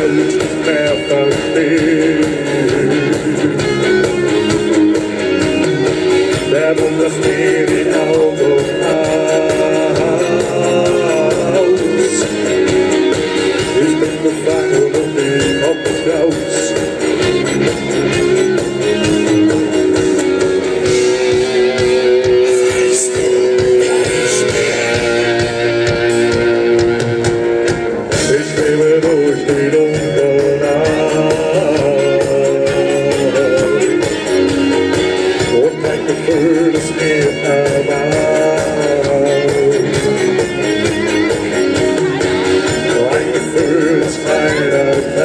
alt er forbi. Der wundert steht in Auto aus. Ich bin gefangen und ich komm nicht raus. Durch die dunkle Nacht und mein Gefühl ist mir erlaubt. Ein Gefühl ist keiner